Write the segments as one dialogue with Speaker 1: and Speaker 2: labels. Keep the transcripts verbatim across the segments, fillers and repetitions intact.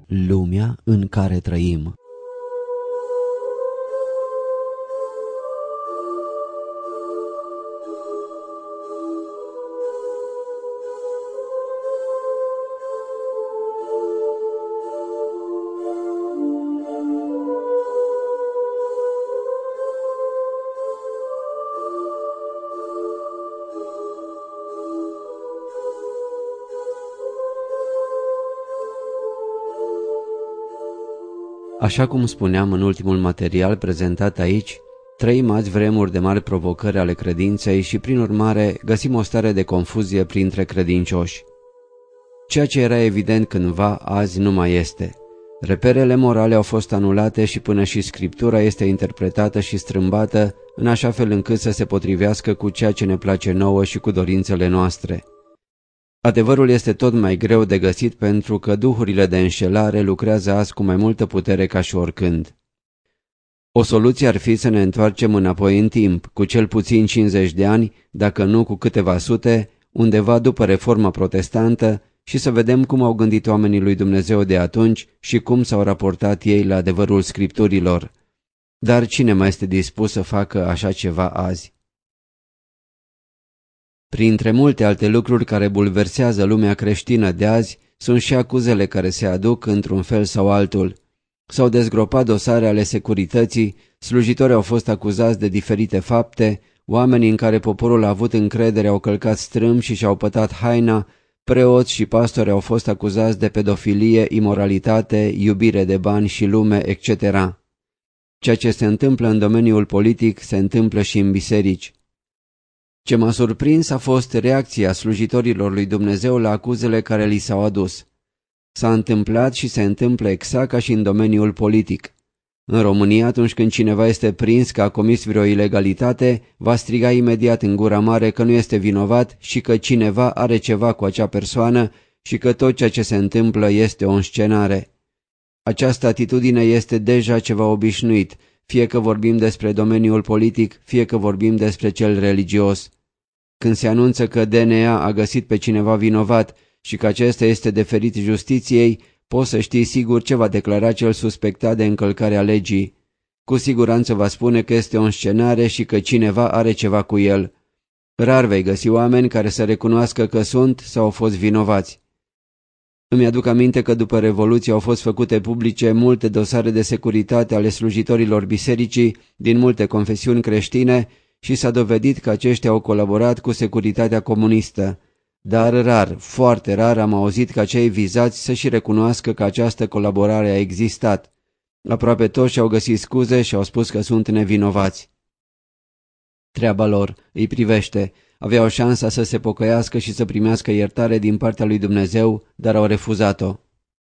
Speaker 1: lumea în care trăim. Așa cum spuneam în ultimul material prezentat aici, trăim azi vremuri de mari provocări ale credinței și, prin urmare, găsim o stare de confuzie printre credincioși. Ceea ce era evident cândva, azi nu mai este. Reperele morale au fost anulate și până și Scriptura este interpretată și strâmbată în așa fel încât să se potrivească cu ceea ce ne place nouă și cu dorințele noastre. Adevărul este tot mai greu de găsit pentru că duhurile de înșelare lucrează azi cu mai multă putere ca și oricând. O soluție ar fi să ne întoarcem înapoi în timp, cu cel puțin cincizeci de ani, dacă nu cu câteva sute, undeva după Reforma Protestantă, și să vedem cum au gândit oamenii lui Dumnezeu de atunci și cum s-au raportat ei la adevărul Scripturilor. Dar cine mai este dispus să facă așa ceva azi? Printre multe alte lucruri care bulversează lumea creștină de azi, sunt și acuzele care se aduc într-un fel sau altul. S-au dezgropat dosare ale securității, slujitori au fost acuzați de diferite fapte, oamenii în care poporul a avut încredere au călcat strâmb și și-au pătat haina, preoți și pastori au fost acuzați de pedofilie, imoralitate, iubire de bani și lume, et cetera. Ceea ce se întâmplă în domeniul politic se întâmplă și în biserici. Ce m-a surprins a fost reacția slujitorilor lui Dumnezeu la acuzele care li s-au adus. S-a întâmplat și se întâmplă exact ca și în domeniul politic. În România, atunci când cineva este prins că a comis vreo ilegalitate, va striga imediat în gura mare că nu este vinovat și că cineva are ceva cu acea persoană și că tot ceea ce se întâmplă este o înscenare. Această atitudine este deja ceva obișnuit, fie că vorbim despre domeniul politic, fie că vorbim despre cel religios. Când se anunță că D N A a găsit pe cineva vinovat și că acesta este deferit justiției, poți să știi sigur ce va declara cel suspectat de încălcarea legii. Cu siguranță va spune că este o înscenare și că cineva are ceva cu el. Rar vei găsi oameni care să recunoască că sunt sau au fost vinovați. Îmi aduc aminte că după Revoluție au fost făcute publice multe dosare de securitate ale slujitorilor bisericii din multe confesiuni creștine și s-a dovedit că aceștia au colaborat cu securitatea comunistă. Dar rar, foarte rar am auzit ca cei vizați să și recunoască că această colaborare a existat. Aproape toți și-au găsit scuze și au spus că sunt nevinovați. Treaba lor îi privește. Aveau șansa să se pocăiască și să primească iertare din partea lui Dumnezeu, dar au refuzat-o.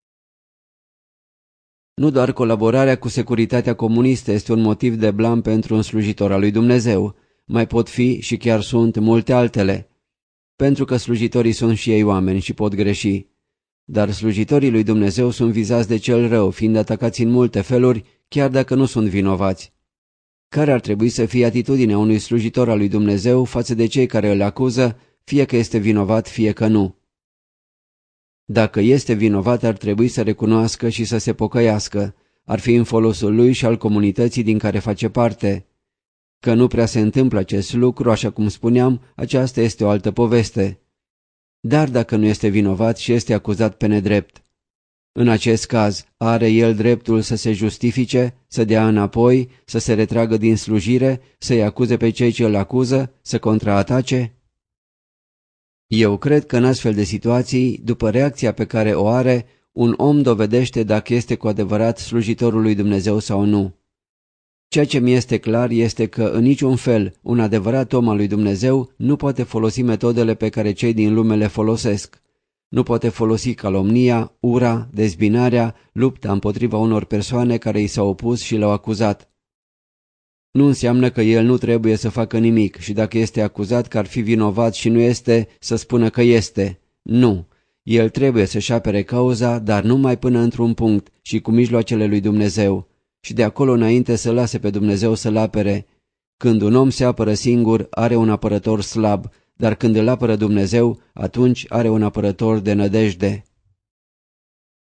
Speaker 1: Nu doar colaborarea cu securitatea comunistă este un motiv de blam pentru un slujitor al lui Dumnezeu, mai pot fi și chiar sunt multe altele. Pentru că slujitorii sunt și ei oameni și pot greși. Dar slujitorii lui Dumnezeu sunt vizați de cel rău, fiind atacați în multe feluri, chiar dacă nu sunt vinovați. Care ar trebui să fie atitudinea unui slujitor al lui Dumnezeu față de cei care îl acuză, fie că este vinovat, fie că nu? Dacă este vinovat, ar trebui să recunoască și să se pocăiască. Ar fi în folosul lui și al comunității din care face parte. Că nu prea se întâmplă acest lucru, așa cum spuneam, aceasta este o altă poveste. Dar dacă nu este vinovat și este acuzat pe nedrept, în acest caz, are el dreptul să se justifice, să dea înapoi, să se retragă din slujire, să-i acuze pe cei ce îl acuză, să contraatace? Eu cred că în astfel de situații, după reacția pe care o are, un om dovedește dacă este cu adevărat slujitorul lui Dumnezeu sau nu. Ceea ce mi este clar este că, în niciun fel, un adevărat om al lui Dumnezeu nu poate folosi metodele pe care cei din lume le folosesc. Nu poate folosi calomnia, ura, dezbinarea, lupta împotriva unor persoane care i s-au opus și l-au acuzat. Nu înseamnă că el nu trebuie să facă nimic și dacă este acuzat că ar fi vinovat și nu este, să spună că este. Nu. El trebuie să-și apere cauza, dar numai până într-un punct și cu mijloacele lui Dumnezeu. Și de acolo înainte să lase pe Dumnezeu să-l apere. Când un om se apără singur, are un apărător slab, dar când îl apără Dumnezeu, atunci are un apărător de nădejde.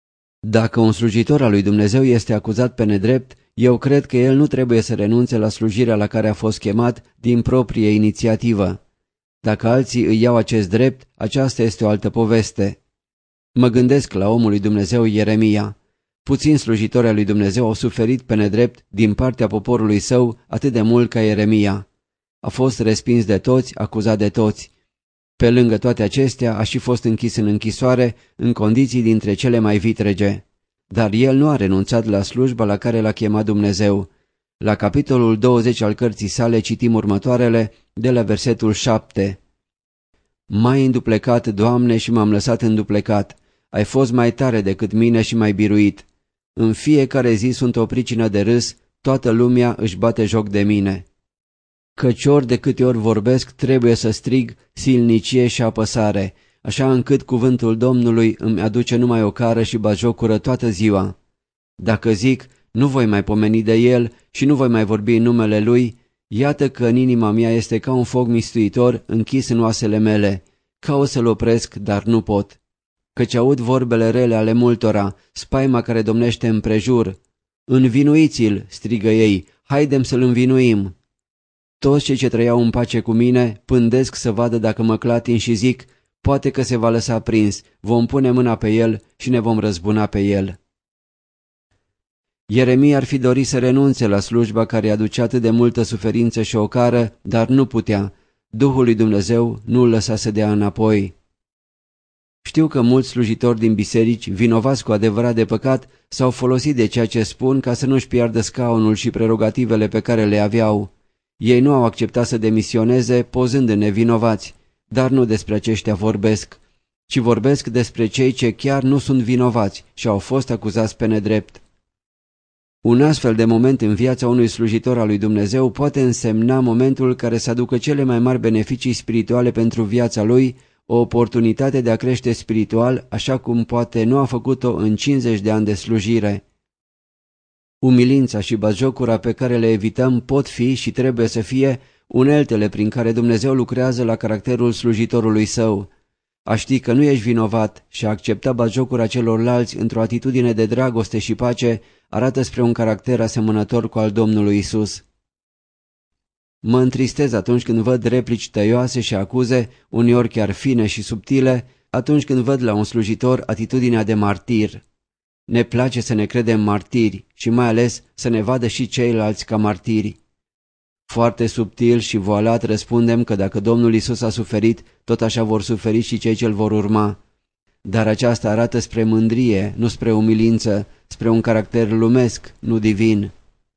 Speaker 1: Dacă un slujitor al lui Dumnezeu este acuzat pe nedrept, eu cred că el nu trebuie să renunțe la slujirea la care a fost chemat din proprie inițiativă. Dacă alții îi iau acest drept, aceasta este o altă poveste. Mă gândesc la omul lui Dumnezeu Ieremia. Puțini slujitori al lui Dumnezeu au suferit pe nedrept din partea poporului său atât de mult ca Ieremia. A fost respins de toți, acuzat de toți. Pe lângă toate acestea, a și fost închis în închisoare în condiții dintre cele mai vitrege. Dar el nu a renunțat la slujba la care l-a chemat Dumnezeu. La capitolul douăzeci al cărții sale citim următoarele de la versetul șapte. M-ai înduplecat, Doamne, și m-am lăsat înduplecat. Ai fost mai tare decât mine și mai biruit. În fiecare zi sunt o pricină de râs, toată lumea își bate joc de mine. Căci ori de câte ori vorbesc, trebuie să strig silnicie și apăsare, așa încât cuvântul Domnului îmi aduce numai o cară și batjocură toată ziua. Dacă zic, nu voi mai pomeni de el și nu voi mai vorbi în numele lui, iată că în inima mea este ca un foc mistuitor închis în oasele mele, caut să-l opresc, dar nu pot. Căci aud vorbele rele ale multora, spaima care domnește împrejur. Învinuiți-l, strigă ei, haidem să-l învinuim. Toți cei ce trăiau în pace cu mine pândesc să vadă dacă mă clatin și zic, poate că se va lăsa prins, vom pune mâna pe el și ne vom răzbuna pe el. Ieremia ar fi dorit să renunțe la slujba care i-a aducea atât de multă suferință și ocară, dar nu putea. Duhul lui Dumnezeu nu îl lăsa să dea înapoi. Știu că mulți slujitori din biserici, vinovați cu adevărat de păcat, s-au folosit de ceea ce spun ca să nu-și piardă scaunul și prerogativele pe care le aveau. Ei nu au acceptat să demisioneze, pozând în nevinovați, dar nu despre aceștia vorbesc, ci vorbesc despre cei ce chiar nu sunt vinovați și au fost acuzați pe nedrept. Un astfel de moment în viața unui slujitor al lui Dumnezeu poate însemna momentul care să aducă cele mai mari beneficii spirituale pentru viața lui, o oportunitate de a crește spiritual, așa cum poate nu a făcut-o în cincizeci de ani de slujire. Umilința și batjocura pe care le evităm pot fi și trebuie să fie uneltele prin care Dumnezeu lucrează la caracterul slujitorului său. A ști că nu ești vinovat și a accepta batjocura celorlalți într-o atitudine de dragoste și pace arată spre un caracter asemănător cu al Domnului Isus. Mă întristez atunci când văd replici tăioase și acuze, uneori chiar fine și subtile, atunci când văd la un slujitor atitudinea de martir. Ne place să ne credem martiri și mai ales să ne vadă și ceilalți ca martiri. Foarte subtil și voalat răspundem că dacă Domnul Isus a suferit, tot așa vor suferi și cei ce-l vor urma. Dar aceasta arată spre mândrie, nu spre umilință, spre un caracter lumesc, nu divin.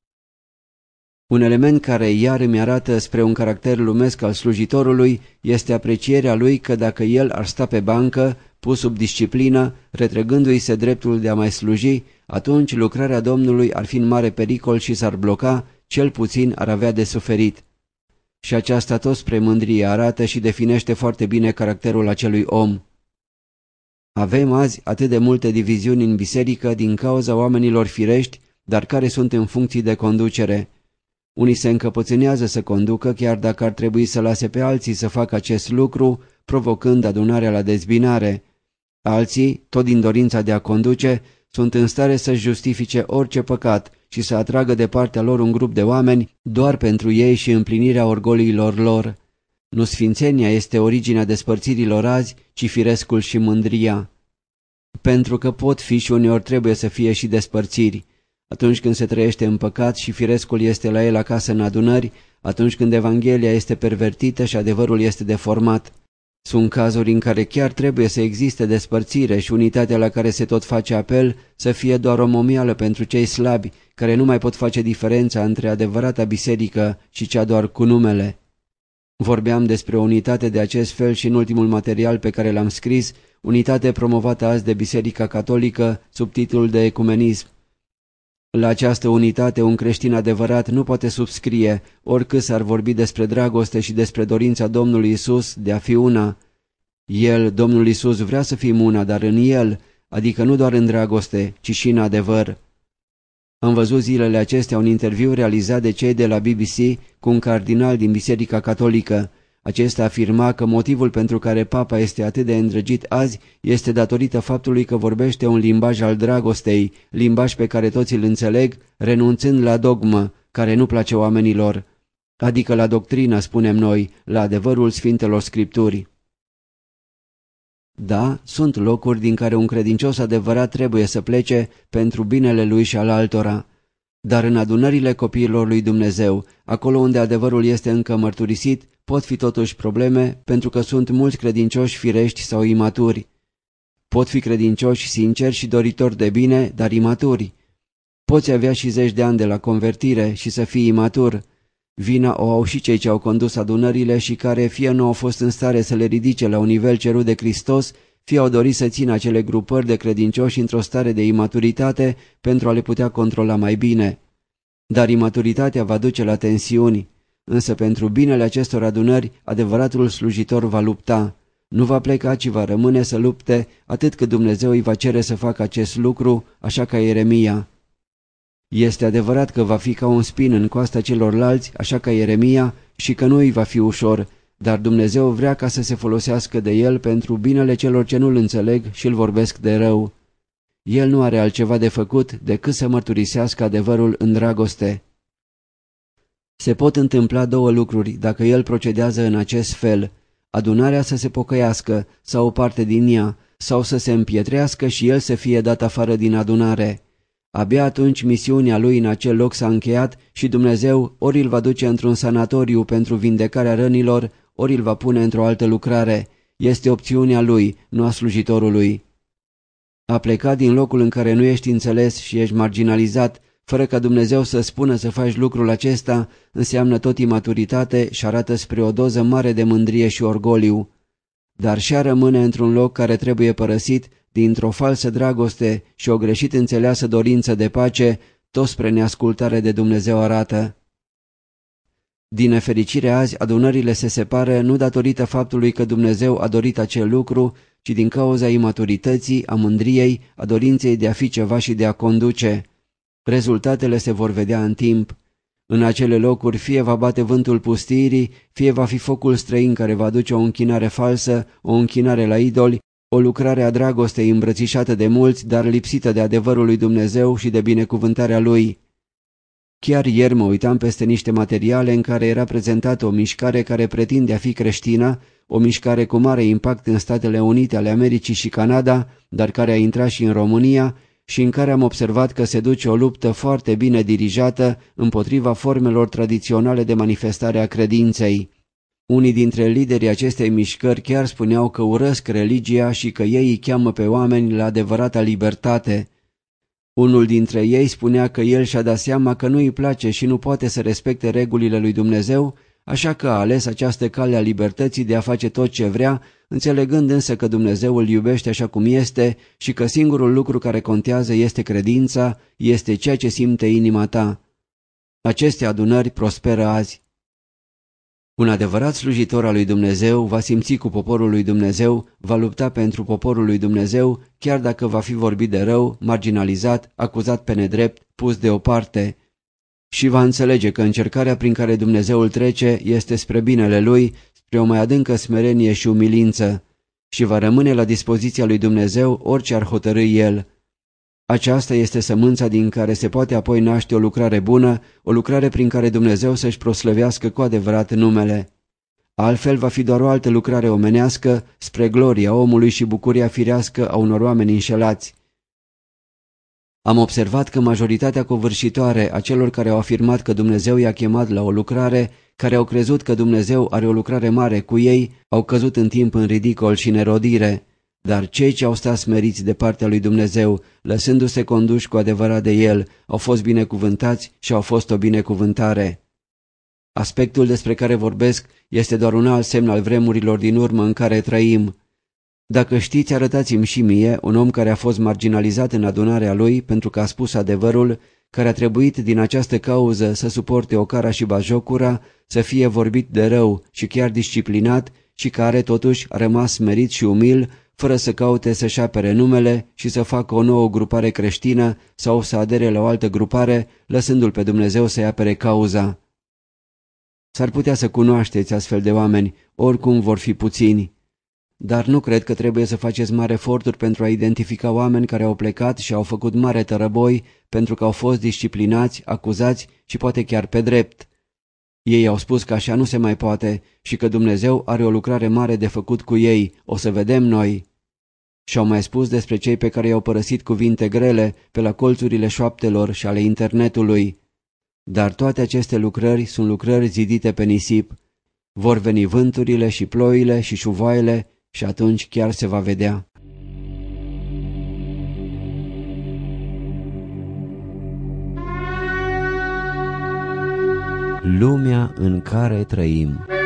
Speaker 1: Un element care iar îmi arată spre un caracter lumesc al slujitorului este aprecierea lui că dacă el ar sta pe bancă, pus sub disciplină, retrăgându-i se dreptul de a mai sluji, atunci lucrarea Domnului ar fi în mare pericol și s-ar bloca, cel puțin ar avea de suferit. Și aceasta tot spre mândrie arată și definește foarte bine caracterul acelui om. Avem azi atât de multe diviziuni în biserică din cauza oamenilor firești, dar care sunt în funcții de conducere. Unii se încăpățânează să conducă chiar dacă ar trebui să lase pe alții să facă acest lucru, provocând adunarea la dezbinare. Alții, tot din dorința de a conduce, sunt în stare să justifice orice păcat și să atragă de partea lor un grup de oameni doar pentru ei și împlinirea orgoliilor lor. Nu sfințenia este originea despărțirilor azi, ci firescul și mândria. Pentru că pot fi și uneori trebuie să fie și despărțiri. Atunci când se trăiește în păcat și firescul este la el acasă în adunări, atunci când Evanghelia este pervertită și adevărul este deformat. Sunt cazuri în care chiar trebuie să existe despărțire și unitatea la care se tot face apel să fie doar o momială pentru cei slabi, care nu mai pot face diferența între adevărata biserică și cea doar cu numele. Vorbeam despre o unitate de acest fel și în ultimul material pe care l-am scris, unitate promovată azi de Biserica Catolică sub titlul de ecumenism. La această unitate un creștin adevărat nu poate subscrie, oricât s-ar vorbi despre dragoste și despre dorința Domnului Isus de a fi una. El, Domnul Isus, vrea să fim una, dar în El, adică nu doar în dragoste, ci și în adevăr. Am văzut zilele acestea un interviu realizat de cei de la B B C cu un cardinal din Biserica Catolică. Acesta afirma că motivul pentru care papa este atât de îndrăgit azi este datorită faptului că vorbește un limbaj al dragostei, limbaj pe care toți îl înțeleg, renunțând la dogmă, care nu place oamenilor, adică la doctrină, spunem noi, la adevărul Sfintelor Scripturi. Da, sunt locuri din care un credincios adevărat trebuie să plece pentru binele lui și al altora, dar în adunările copiilor lui Dumnezeu, acolo unde adevărul este încă mărturisit, pot fi totuși probleme pentru că sunt mulți credincioși firești sau imaturi. Pot fi credincioși sinceri și doritori de bine, dar imaturi. Poți avea și zeci de ani de la convertire și să fii imatur. Vina o au și cei ce au condus adunările și care fie nu au fost în stare să le ridice la un nivel cerut de Hristos, fie au dorit să țină acele grupări de credincioși într-o stare de imaturitate pentru a le putea controla mai bine. Dar imaturitatea va duce la tensiuni, însă pentru binele acestor adunări, adevăratul slujitor va lupta. Nu va pleca, ci va rămâne să lupte atât cât Dumnezeu îi va cere să facă acest lucru, așa ca Ieremia. Este adevărat că va fi ca un spin în coasta celorlalți, așa ca Ieremia, și că nu îi va fi ușor, dar Dumnezeu vrea ca să se folosească de el pentru binele celor ce nu-l înțeleg și îl vorbesc de rău. El nu are altceva de făcut decât să mărturisească adevărul în dragoste. Se pot întâmpla două lucruri dacă el procedează în acest fel: adunarea să se pocăiască sau o parte din ea, sau să se împietrească și el să fie dat afară din adunare. Abia atunci misiunea lui în acel loc s-a încheiat și Dumnezeu ori îl va duce într-un sanatoriu pentru vindecarea rănilor, ori îl va pune într-o altă lucrare. Este opțiunea lui, nu a slujitorului. A pleca din locul în care nu ești înțeles și ești marginalizat, fără ca Dumnezeu să spună să faci lucrul acesta, înseamnă tot imaturitate și arată spre o doză mare de mândrie și orgoliu. Dar și a rămâne într-un loc care trebuie părăsit, dintr-o falsă dragoste și o greșit înțeleasă dorință de pace, tot spre neascultare de Dumnezeu arată. Din nefericire azi, adunările se separă nu datorită faptului că Dumnezeu a dorit acel lucru, ci din cauza imaturității, a mândriei, a dorinței de a fi ceva și de a conduce. Rezultatele se vor vedea în timp. În acele locuri fie va bate vântul pustirii, fie va fi focul străin care va duce o închinare falsă, o închinare la idoli, o lucrare a dragostei îmbrățișată de mulți, dar lipsită de adevărul lui Dumnezeu și de binecuvântarea lui. Chiar ieri mă uitam peste niște materiale în care era prezentată o mișcare care pretinde a fi creștină, o mișcare cu mare impact în Statele Unite ale Americii și Canada, dar care a intrat și în România, și în care am observat că se duce o luptă foarte bine dirijată împotriva formelor tradiționale de manifestare a credinței. Unii dintre liderii acestei mișcări chiar spuneau că urăsc religia și că ei îi cheamă pe oameni la adevărata libertate. Unul dintre ei spunea că el și-a dat seama că nu îi place și nu poate să respecte regulile lui Dumnezeu, așa că a ales această cale a libertății de a face tot ce vrea, înțelegând însă că Dumnezeu îl iubește așa cum este și că singurul lucru care contează este credința, este ceea ce simte inima ta. Aceste adunări prosperă azi. Un adevărat slujitor al lui Dumnezeu va simți cu poporul lui Dumnezeu, va lupta pentru poporul lui Dumnezeu, chiar dacă va fi vorbit de rău, marginalizat, acuzat pe nedrept, pus deoparte, și va înțelege că încercarea prin care Dumnezeu îl trece este spre binele lui, spre o mai adâncă smerenie și umilință, și va rămâne la dispoziția lui Dumnezeu orice ar hotărâi el. Aceasta este sămânța din care se poate apoi naște o lucrare bună, o lucrare prin care Dumnezeu să-și proslăvească cu adevărat numele. Altfel va fi doar o altă lucrare omenească spre gloria omului și bucuria firească a unor oameni înșelați. Am observat că majoritatea covârșitoare a celor care au afirmat că Dumnezeu i-a chemat la o lucrare, care au crezut că Dumnezeu are o lucrare mare cu ei, au căzut în timp în ridicol și nerodire. Dar cei ce au stat smeriți de partea lui Dumnezeu, lăsându-se conduși cu adevărat de El, au fost binecuvântați și au fost o binecuvântare. Aspectul despre care vorbesc este doar un alt semn al vremurilor din urmă în care trăim. Dacă știți, arătați-mi și mie un om care a fost marginalizat în adunarea lui pentru că a spus adevărul, care a trebuit din această cauză să suporte ocara și bajocura, să fie vorbit de rău și chiar disciplinat și care totuși a rămas smerit și umil, fără să caute să-și apere numele și să facă o nouă grupare creștină sau să adere la o altă grupare, lăsându-l pe Dumnezeu să-i apere cauza. S-ar putea să cunoașteți astfel de oameni, oricum vor fi puțini. Dar nu cred că trebuie să faceți mari eforturi pentru a identifica oameni care au plecat și au făcut mare tărăboi pentru că au fost disciplinați, acuzați și poate chiar pe drept. Ei au spus că așa nu se mai poate și că Dumnezeu are o lucrare mare de făcut cu ei, o să vedem noi. Și-au mai spus despre cei pe care i-au părăsit cuvinte grele pe la colțurile șoaptelor și ale internetului. Dar toate aceste lucrări sunt lucrări zidite pe nisip. Vor veni vânturile și ploile și șuvoaiele și atunci chiar se va vedea. Lumea în care trăim.